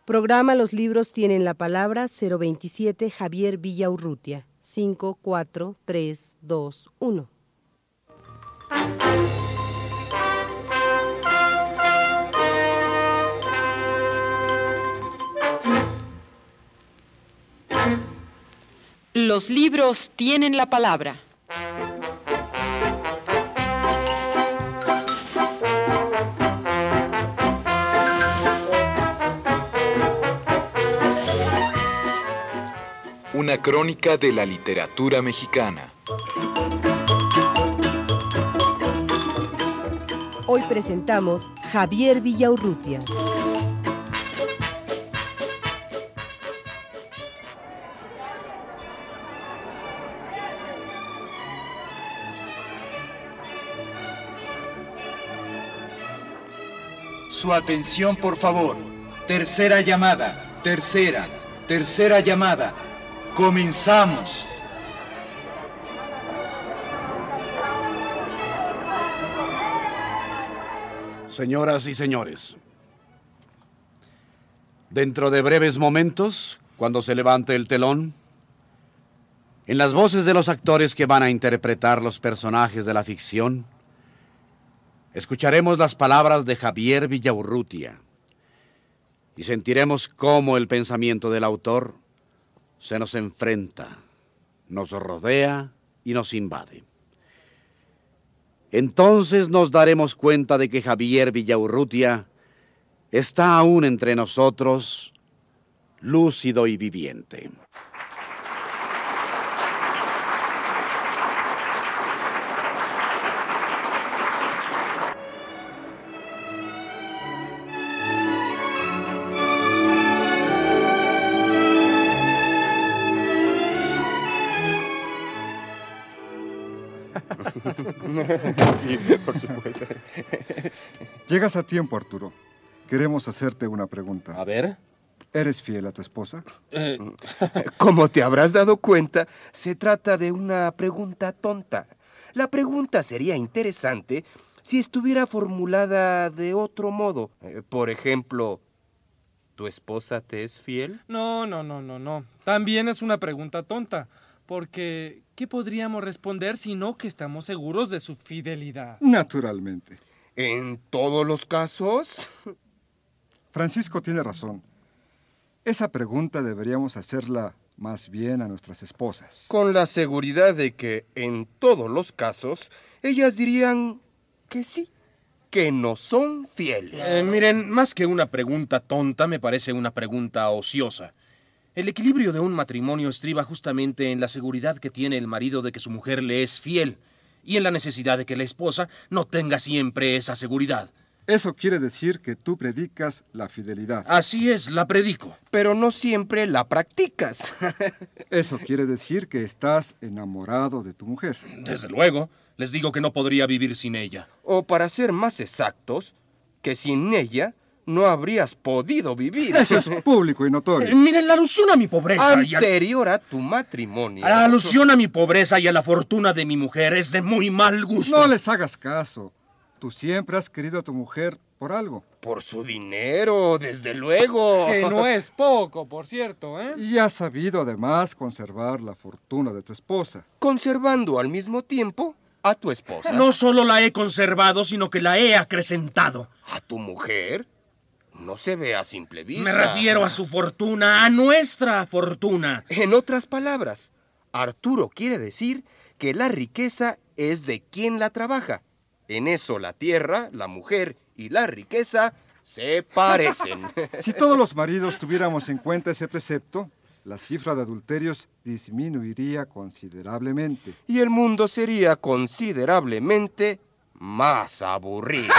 Programa Los Libros Tienen la Palabra 027 Javier Villaurrutia. 5, 4, 3, 2, 1. Los libros tienen la palabra. Una crónica de la literatura mexicana. Hoy presentamos Javier Villaurrutia. Su atención, por favor. Tercera llamada. Tercera llamada. Comenzamos. Señoras y señores, dentro de breves momentos, cuando se levante el telón, en las voces de los actores que van a interpretar los personajes de la ficción, escucharemos las palabras de Javier Villaurrutia y sentiremos cómo el pensamiento del autor se nos enfrenta, nos rodea y nos invade. Entonces nos daremos cuenta de que Javier Villaurrutia está aún entre nosotros, lúcido y viviente. Sí, por supuesto. Llegas a tiempo, Arturo. Queremos hacerte una pregunta. A ver. ¿Eres fiel a tu esposa? Como te habrás dado cuenta, se trata de una pregunta tonta. La pregunta sería interesante si estuviera formulada de otro modo. Por ejemplo, ¿tu esposa te es fiel? No. También es una pregunta tonta. Porque, ¿qué podríamos responder si no que estamos seguros de su fidelidad? Naturalmente. ¿En todos los casos? Francisco tiene razón. Esa pregunta deberíamos hacerla más bien a nuestras esposas. Con la seguridad de que en todos los casos, ellas dirían que sí, que no son fieles. Miren, más que una pregunta tonta, me parece una pregunta ociosa. El equilibrio de un matrimonio estriba justamente en la seguridad que tiene el marido de que su mujer le es fiel y en la necesidad de que la esposa no tenga siempre esa seguridad. Eso quiere decir que tú predicas la fidelidad. Así es, la predico. Pero no siempre la practicas. Eso quiere decir que estás enamorado de tu mujer. Desde luego, les digo que no podría vivir sin ella. O para ser más exactos, que sin ella no habrías podido vivir. Eso es público y notorio. Miren, la alusión a mi pobreza anterior a tu matrimonio. La alusión a mi pobreza y a la fortuna de mi mujer es de muy mal gusto. No les hagas caso. Tú siempre has querido a tu mujer por algo. Por su dinero, desde luego. Que no es poco, por cierto, ¿eh? Y has sabido además conservar la fortuna de tu esposa. Conservando al mismo tiempo a tu esposa. No solo la he conservado, sino que la he acrecentado. ¿A tu mujer? No se ve a simple vista. Me refiero a su fortuna, a nuestra fortuna. En otras palabras, Arturo quiere decir que la riqueza es de quien la trabaja. En eso la tierra, la mujer y la riqueza se parecen. Si todos los maridos tuviéramos en cuenta ese precepto, la cifra de adulterios disminuiría considerablemente. Y el mundo sería considerablemente más aburrido.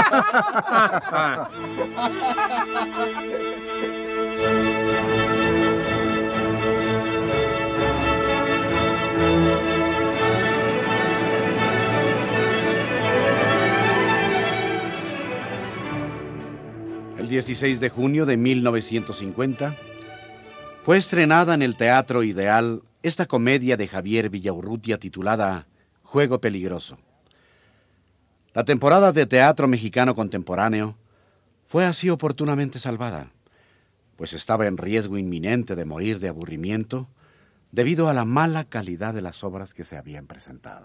El 16 de junio de 1950 fue estrenada en el Teatro Ideal esta comedia de Javier Villaurrutia titulada Juego Peligroso. La temporada de teatro mexicano contemporáneo fue así oportunamente salvada, pues estaba en riesgo inminente de morir de aburrimiento debido a la mala calidad de las obras que se habían presentado.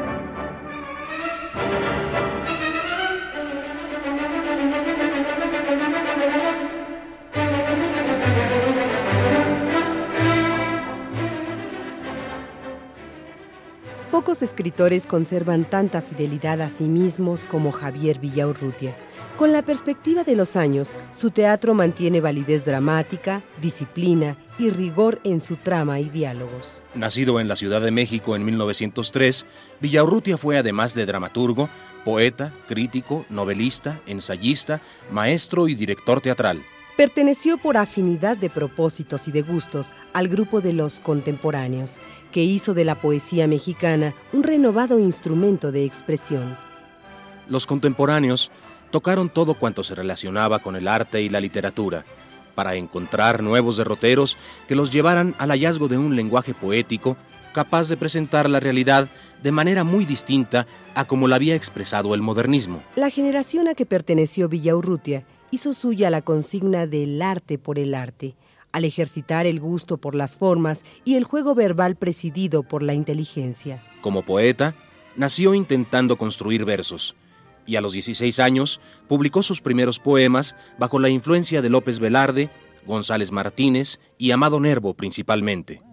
Pocos escritores conservan tanta fidelidad a sí mismos como Javier Villaurrutia. Con la perspectiva de los años, su teatro mantiene validez dramática, disciplina y rigor en su trama y diálogos. Nacido en la Ciudad de México en 1903, Villaurrutia fue, además de dramaturgo, poeta, crítico, novelista, ensayista, maestro y director teatral. Perteneció por afinidad de propósitos y de gustos al grupo de los contemporáneos, que hizo de la poesía mexicana un renovado instrumento de expresión. Los contemporáneos tocaron todo cuanto se relacionaba con el arte y la literatura, para encontrar nuevos derroteros que los llevaran al hallazgo de un lenguaje poético capaz de presentar la realidad de manera muy distinta a como la había expresado el modernismo. La generación a que perteneció Villaurrutia hizo suya la consigna del arte por el arte, al ejercitar el gusto por las formas y el juego verbal presidido por la inteligencia. Como poeta, nació intentando construir versos, y a los 16 años publicó sus primeros poemas bajo la influencia de López Velarde, González Martínez y Amado Nervo principalmente.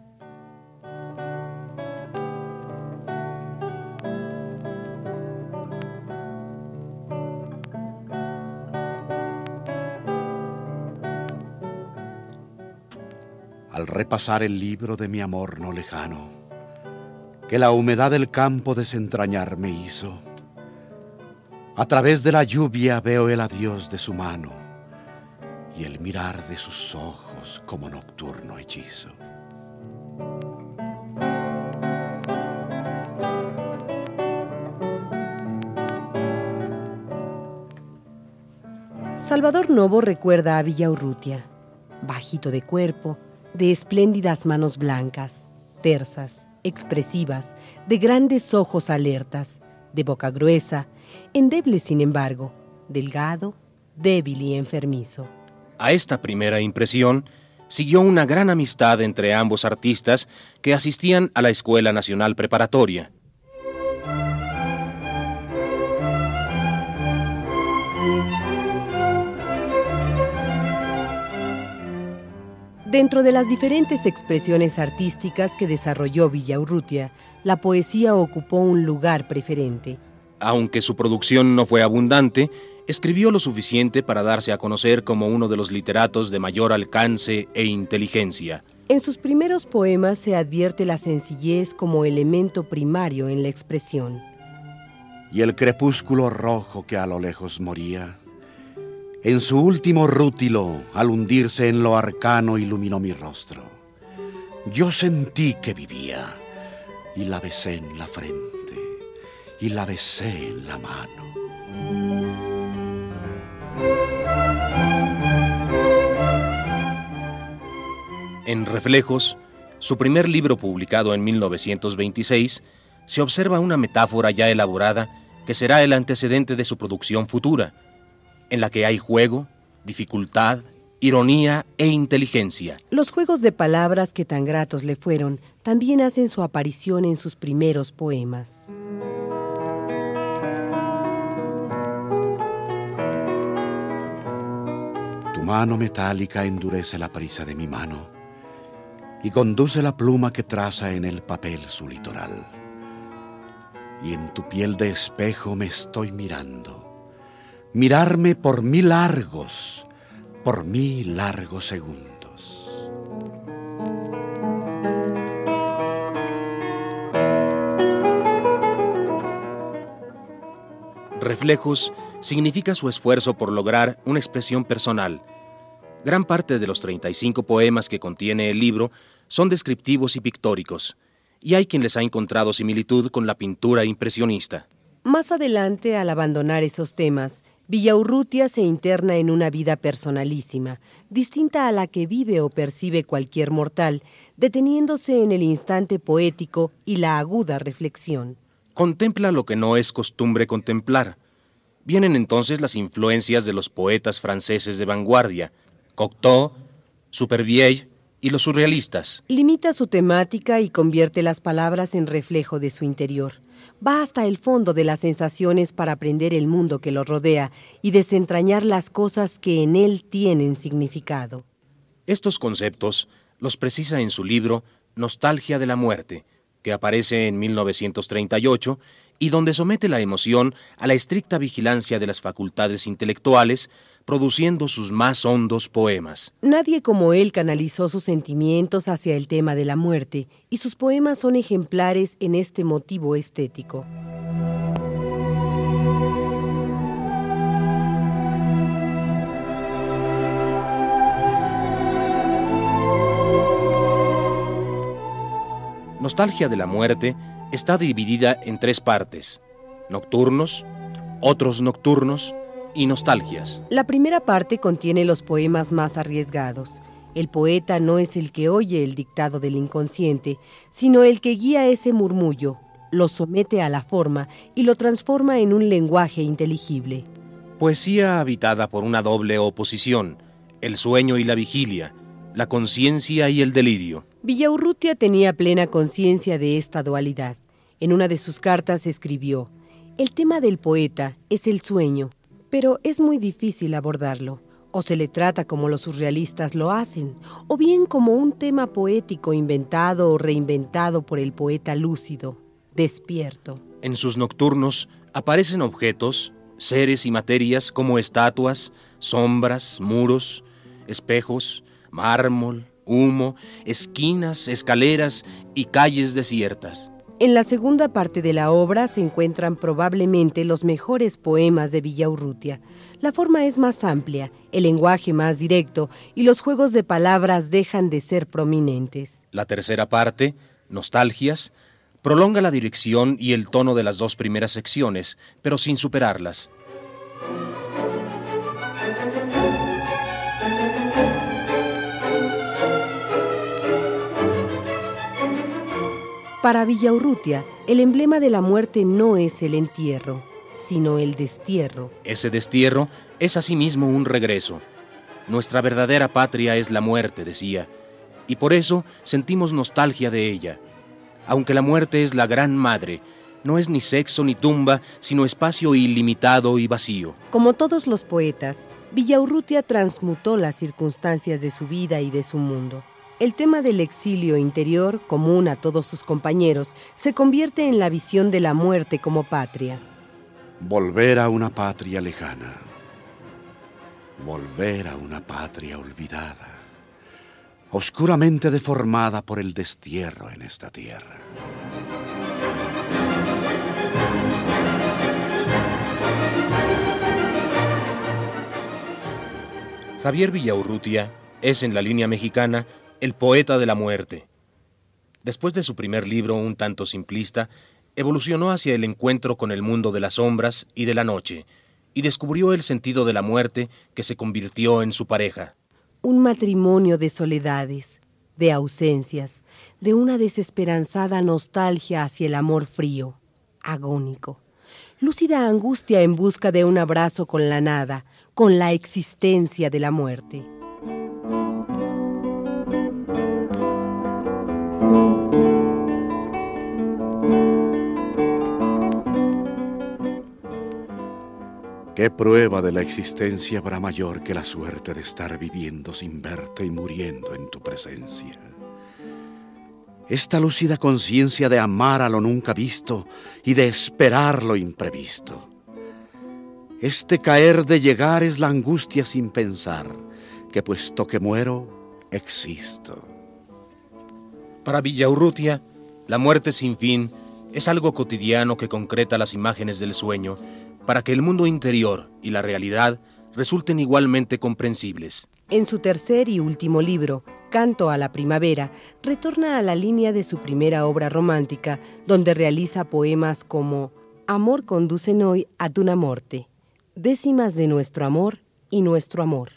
Al repasar el libro de mi amor no lejano, que la humedad del campo desentrañar me hizo, a través de la lluvia veo el adiós de su mano y el mirar de sus ojos como nocturno hechizo. Salvador Novo recuerda a Villaurrutia, bajito de cuerpo, de espléndidas manos blancas, tersas, expresivas, de grandes ojos alertas, de boca gruesa, endeble sin embargo, delgado, débil y enfermizo. A esta primera impresión siguió una gran amistad entre ambos artistas que asistían a la Escuela Nacional Preparatoria. Dentro de las diferentes expresiones artísticas que desarrolló Villaurrutia, la poesía ocupó un lugar preferente. Aunque su producción no fue abundante, escribió lo suficiente para darse a conocer como uno de los literatos de mayor alcance e inteligencia. En sus primeros poemas se advierte la sencillez como elemento primario en la expresión. Y el crepúsculo rojo que a lo lejos moría, en su último rútilo, al hundirse en lo arcano, iluminó mi rostro. Yo sentí que vivía, y la besé en la frente, y la besé en la mano. En Reflejos, su primer libro publicado en 1926, se observa una metáfora ya elaborada que será el antecedente de su producción futura, en la que hay juego, dificultad, ironía e inteligencia. Los juegos de palabras que tan gratos le fueron también hacen su aparición en sus primeros poemas. Tu mano metálica endurece la prisa de mi mano y conduce la pluma que traza en el papel su litoral. Y en tu piel de espejo me estoy mirando. Mirarme por mí largos segundos. Reflejos significa su esfuerzo por lograr una expresión personal. Gran parte de los 35 poemas que contiene el libro son descriptivos y pictóricos, y hay quien les ha encontrado similitud con la pintura impresionista. Más adelante, al abandonar esos temas, Villaurrutia se interna en una vida personalísima, distinta a la que vive o percibe cualquier mortal, deteniéndose en el instante poético y la aguda reflexión. Contempla lo que no es costumbre contemplar. Vienen entonces las influencias de los poetas franceses de vanguardia, Cocteau, Supervieille y los surrealistas. Limita su temática y convierte las palabras en reflejo de su interior. Va hasta el fondo de las sensaciones para aprender el mundo que lo rodea y desentrañar las cosas que en él tienen significado. Estos conceptos los precisa en su libro Nostalgia de la muerte, que aparece en 1938 y donde somete la emoción a la estricta vigilancia de las facultades intelectuales, produciendo sus más hondos poemas. Nadie como él canalizó sus sentimientos hacia el tema de la muerte, y sus poemas son ejemplares en este motivo estético. Nostalgia de la muerte está dividida en 3 partes: nocturnos, otros nocturnos y nostalgias. La primera parte contiene los poemas más arriesgados. El poeta no es el que oye el dictado del inconsciente, sino el que guía ese murmullo, lo somete a la forma y lo transforma en un lenguaje inteligible. Poesía habitada por una doble oposición, el sueño y la vigilia, la conciencia y el delirio. Villaurrutia tenía plena conciencia de esta dualidad. En una de sus cartas escribió: «El tema del poeta es el sueño, pero es muy difícil abordarlo. O se le trata como los surrealistas lo hacen, o bien como un tema poético inventado o reinventado por el poeta lúcido, despierto». En sus nocturnos aparecen objetos, seres y materias como estatuas, sombras, muros, espejos, mármol, humo, esquinas, escaleras y calles desiertas. En la segunda parte de la obra se encuentran probablemente los mejores poemas de Villaurrutia. La forma es más amplia, el lenguaje más directo y los juegos de palabras dejan de ser prominentes. La tercera parte, Nostalgias, prolonga la dirección y el tono de las 2 primeras secciones, pero sin superarlas. Para Villaurrutia, el emblema de la muerte no es el entierro, sino el destierro. Ese destierro es asimismo un regreso. Nuestra verdadera patria es la muerte, decía, y por eso sentimos nostalgia de ella. Aunque la muerte es la gran madre, no es ni sexo ni tumba, sino espacio ilimitado y vacío. Como todos los poetas, Villaurrutia transmutó las circunstancias de su vida y de su mundo. El tema del exilio interior, común a todos sus compañeros, se convierte en la visión de la muerte como patria. Volver a una patria lejana. Volver a una patria olvidada, oscuramente deformada por el destierro en esta tierra. Javier Villaurrutia es, en la línea mexicana, el poeta de la muerte. Después de su primer libro, un tanto simplista, evolucionó hacia el encuentro con el mundo de las sombras y de la noche, y descubrió el sentido de la muerte que se convirtió en su pareja. Un matrimonio de soledades, de ausencias, de una desesperanzada nostalgia hacia el amor frío, agónico. Lúcida angustia en busca de un abrazo con la nada, con la existencia de la muerte. ¿Qué prueba de la existencia habrá mayor que la suerte de estar viviendo sin verte y muriendo en tu presencia? Esta lúcida conciencia de amar a lo nunca visto y de esperar lo imprevisto. Este caer de llegar es la angustia sin pensar, que puesto que muero, existo. Para Villaurrutia, la muerte sin fin es algo cotidiano que concreta las imágenes del sueño para que el mundo interior y la realidad resulten igualmente comprensibles. En su tercer y último libro, Canto a la Primavera, retorna a la línea de su primera obra romántica, donde realiza poemas como Amor conducen hoy ad una morte, Décimas de nuestro amor y nuestro amor.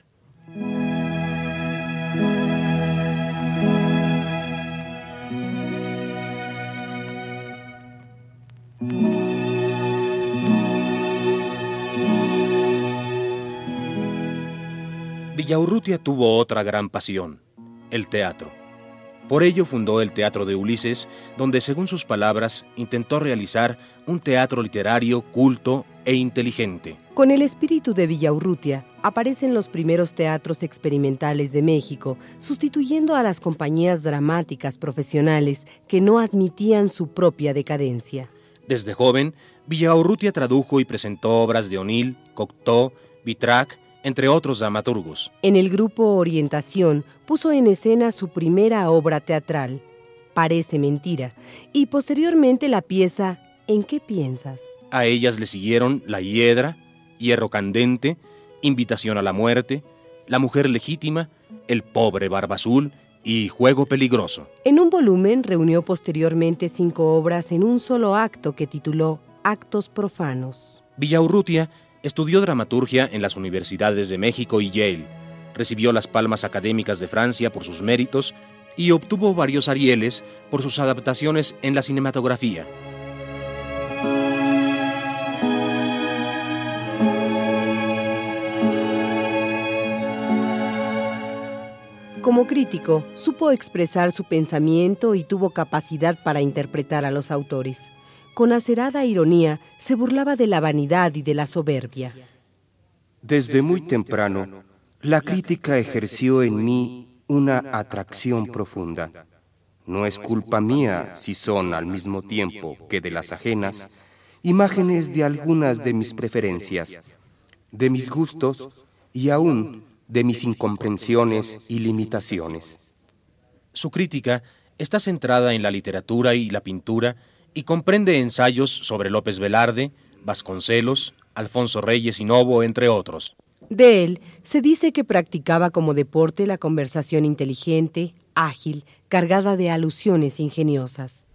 Villaurrutia tuvo otra gran pasión, el teatro. Por ello fundó el Teatro de Ulises, donde, según sus palabras, intentó realizar un teatro literario, culto e inteligente. Con el espíritu de Villaurrutia, aparecen los primeros teatros experimentales de México, sustituyendo a las compañías dramáticas profesionales que no admitían su propia decadencia. Desde joven, Villaurrutia tradujo y presentó obras de O'Neill, Cocteau, Vitrac, entre otros dramaturgos. En el grupo Orientación puso en escena su primera obra teatral, Parece mentira, y posteriormente la pieza ¿En qué piensas? A ellas le siguieron La Hiedra, Hierro Candente, Invitación a la Muerte, La Mujer Legítima, El Pobre Barba Azul y Juego Peligroso. En un volumen reunió posteriormente 5 obras en un solo acto que tituló Actos Profanos. Villaurrutia estudió dramaturgia en las universidades de México y Yale, recibió las palmas académicas de Francia por sus méritos y obtuvo varios Arieles por sus adaptaciones en la cinematografía. Como crítico, supo expresar su pensamiento y tuvo capacidad para interpretar a los autores. Con acerada ironía, se burlaba de la vanidad y de la soberbia. Desde muy temprano, la crítica ejerció en mí una atracción profunda. No es culpa mía si son, al mismo tiempo que de las ajenas, imágenes de algunas de mis preferencias, de mis gustos y aún de mis incomprensiones y limitaciones. Su crítica está centrada en la literatura y la pintura y comprende ensayos sobre López Velarde, Vasconcelos, Alfonso Reyes y Novo, entre otros. De él se dice que practicaba como deporte la conversación inteligente, ágil, cargada de alusiones ingeniosas.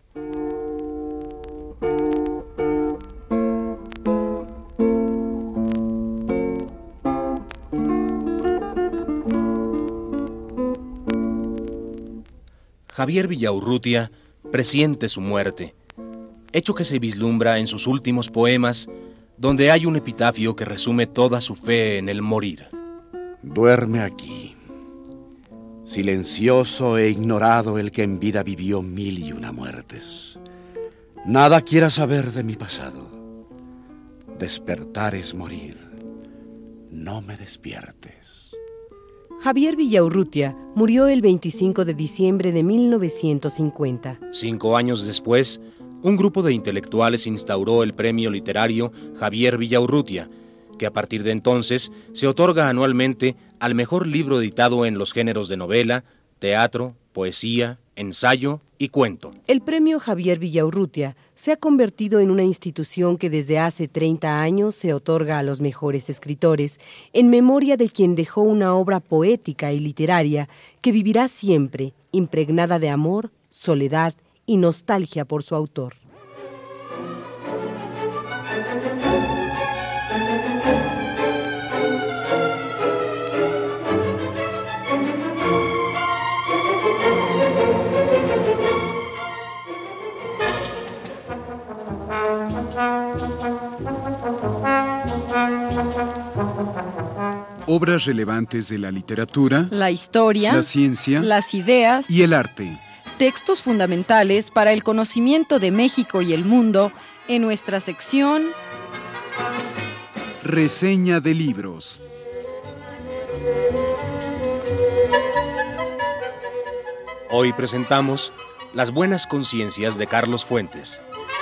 Javier Villaurrutia presiente su muerte, hecho que se vislumbra en sus últimos poemas, donde hay un epitafio que resume toda su fe en el morir. Duerme aquí, silencioso e ignorado el que en vida vivió 1001 muertes. Nada quiera saber de mi pasado. Despertar es morir. No me despiertes. Javier Villaurrutia murió el 25 de diciembre de 1950. 5 años después, un grupo de intelectuales instauró el premio literario Javier Villaurrutia, que a partir de entonces se otorga anualmente al mejor libro editado en los géneros de novela, teatro, poesía, ensayo y cuento. El premio Javier Villaurrutia se ha convertido en una institución que desde hace 30 años se otorga a los mejores escritores en memoria de quien dejó una obra poética y literaria que vivirá siempre, impregnada de amor, soledad y nostalgia por su autor. Obras relevantes de la literatura, la historia, la ciencia, las ideas y el arte. Textos fundamentales para el conocimiento de México y el mundo en nuestra sección Reseña de libros. Hoy presentamos Las buenas conciencias de Carlos Fuentes.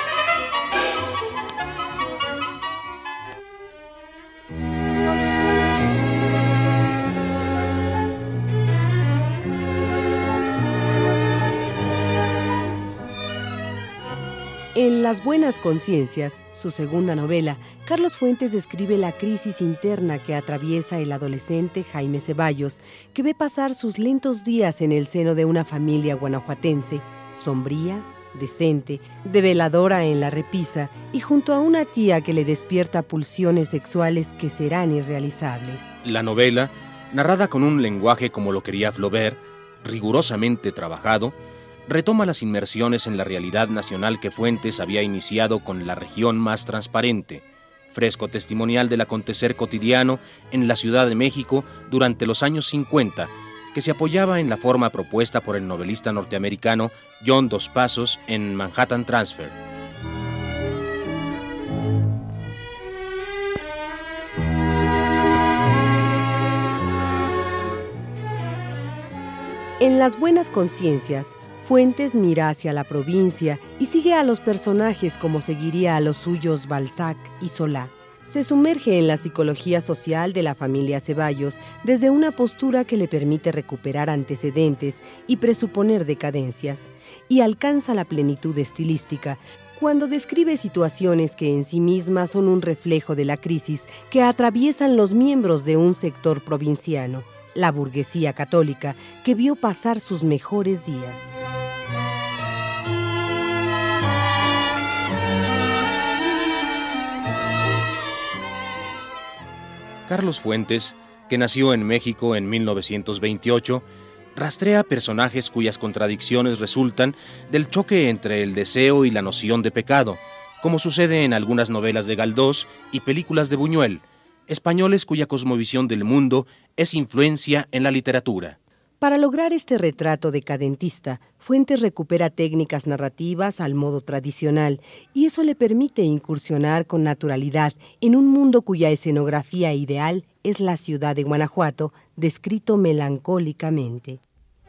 En Las buenas conciencias, su segunda novela, Carlos Fuentes describe la crisis interna que atraviesa el adolescente Jaime Ceballos, que ve pasar sus lentos días en el seno de una familia guanajuatense, sombría, decente, develadora en la repisa y junto a una tía que le despierta pulsiones sexuales que serán irrealizables. La novela, narrada con un lenguaje como lo quería Flaubert, rigurosamente trabajado, retoma las inmersiones en la realidad nacional que Fuentes había iniciado con La región más transparente, fresco testimonial del acontecer cotidiano en la Ciudad de México durante los años 50, que se apoyaba en la forma propuesta por el novelista norteamericano John Dos Passos en Manhattan Transfer. En Las buenas conciencias, Fuentes mira hacia la provincia y sigue a los personajes como seguiría a los suyos Balzac y Solá. Se sumerge en la psicología social de la familia Ceballos desde una postura que le permite recuperar antecedentes y presuponer decadencias, y alcanza la plenitud estilística cuando describe situaciones que en sí mismas son un reflejo de la crisis que atraviesan los miembros de un sector provinciano, la burguesía católica, que vio pasar sus mejores días. Carlos Fuentes, que nació en México en 1928, rastrea personajes cuyas contradicciones resultan del choque entre el deseo y la noción de pecado, como sucede en algunas novelas de Galdós y películas de Buñuel, españoles cuya cosmovisión del mundo es influencia en la literatura. Para lograr este retrato decadentista, Fuentes recupera técnicas narrativas al modo tradicional y eso le permite incursionar con naturalidad en un mundo cuya escenografía ideal es la ciudad de Guanajuato, descrito melancólicamente.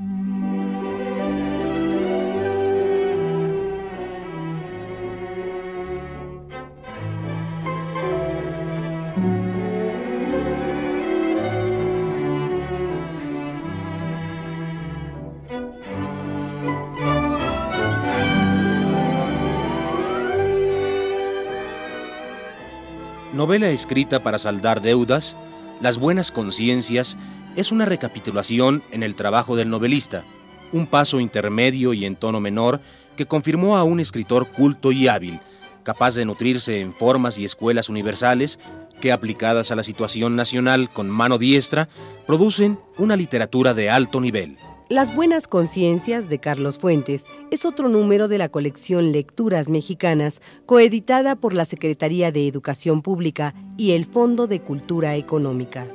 Novela escrita para saldar deudas, Las buenas conciencias es una recapitulación en el trabajo del novelista, un paso intermedio y en tono menor que confirmó a un escritor culto y hábil, capaz de nutrirse en formas y escuelas universales que, aplicadas a la situación nacional con mano diestra, producen una literatura de alto nivel. Las buenas conciencias de Carlos Fuentes es otro número de la colección Lecturas Mexicanas, coeditada por la Secretaría de Educación Pública y el Fondo de Cultura Económica.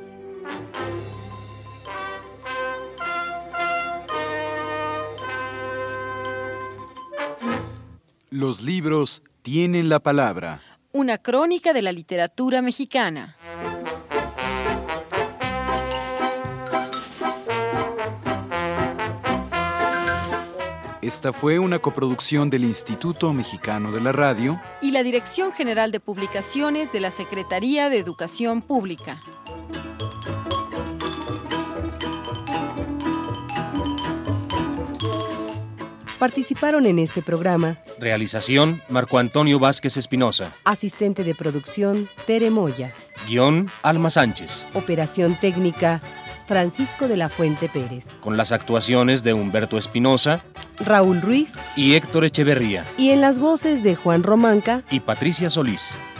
Los libros tienen la palabra. Una crónica de la literatura mexicana. Esta fue una coproducción del Instituto Mexicano de la Radio y la Dirección General de Publicaciones de la Secretaría de Educación Pública. Participaron en este programa: realización, Marco Antonio Vázquez Espinosa. Asistente de producción, Tere Moya. Guión, Alma Sánchez. Operación técnica, Francisco de la Fuente Pérez. Con las actuaciones de Humberto Espinosa, Raúl Ruiz y Héctor Echeverría. Y en las voces de Juan Romanca y Patricia Solís.